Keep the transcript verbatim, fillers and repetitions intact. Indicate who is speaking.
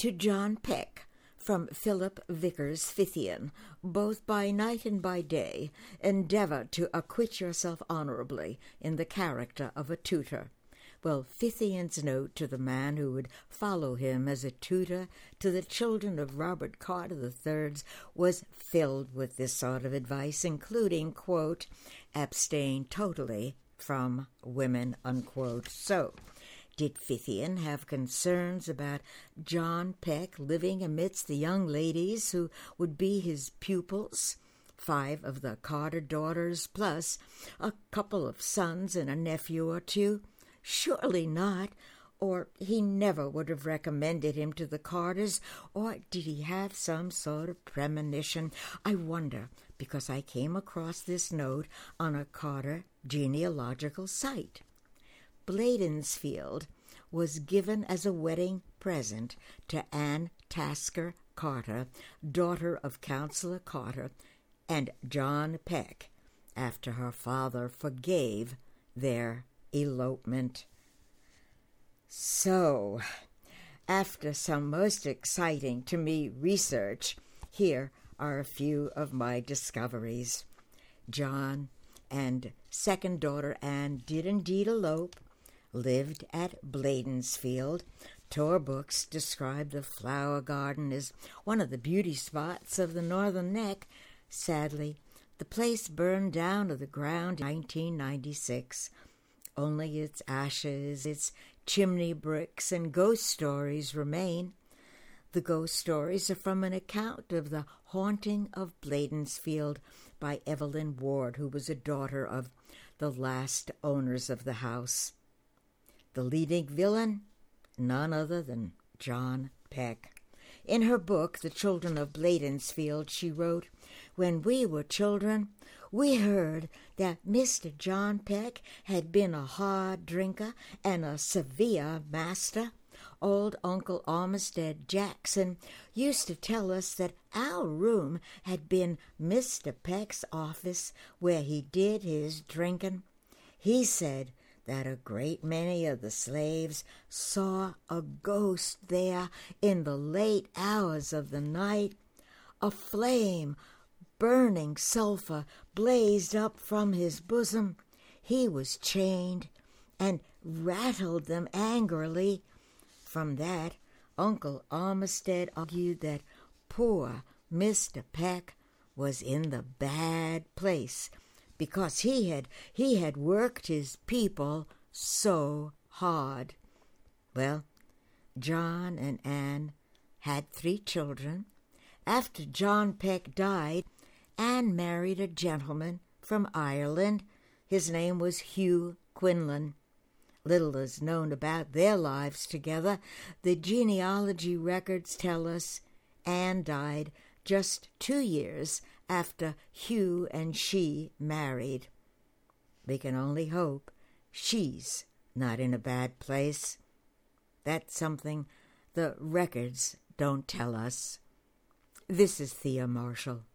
Speaker 1: To John Peck, from Philip Vickers Fithian, both by night and by day, endeavour to acquit yourself honourably in the character of a tutor. Well, Fithian's note to the man who would follow him as a tutor to the children of Robert Carter the Third's was filled with this sort of advice, including, quote, abstain totally from women, unquote. So, did Fithian have concerns about John Peck living amidst the young ladies who would be his pupils? Five of the Carter daughters, plus a couple of sons and a nephew or two? Surely not, or he never would have recommended him to the Carters, or did he have some sort of premonition? I wonder, because I came across this note on a Carter genealogical site. Bladensfield was given as a wedding present to Anne Tasker Carter, daughter of Councillor Carter, and John Peck, after her father forgave their elopement. So, after some most exciting to me research, here are a few of my discoveries. John and second daughter Anne did indeed elope, lived at Bladensfield. Tor books describe the flower garden as one of the beauty spots of the Northern Neck. Sadly, the place burned down to the ground in nineteen ninety-six. Only its ashes, its chimney bricks, and ghost stories remain. The ghost stories are from an account of the haunting of Bladensfield by Evelyn Ward, who was a daughter of the last owners of the house. The leading villain? None other than John Peck. In her book, The Children of Bladensfield, she wrote, "When we were children, we heard that Mister John Peck had been a hard drinker and a severe master. Old Uncle Armistead Jackson used to tell us that our room had been Mister Peck's office where he did his drinking. He said that a great many of the slaves saw a ghost there in the late hours of the night. A flame, burning sulphur, blazed up from his bosom. He was chained and rattled them angrily. From that, Uncle Armistead argued that poor Mister Peck was in the bad place, because he had he had worked his people so hard." Well, John and Anne had three children. After John Peck died, Anne married a gentleman from Ireland. His name was Hugh Quinlan. Little is known about their lives together. The genealogy records tell us Anne died just two years after Hugh and she married. We can only hope she's not in a bad place. That's something the records don't tell us. This is Thea Marshall.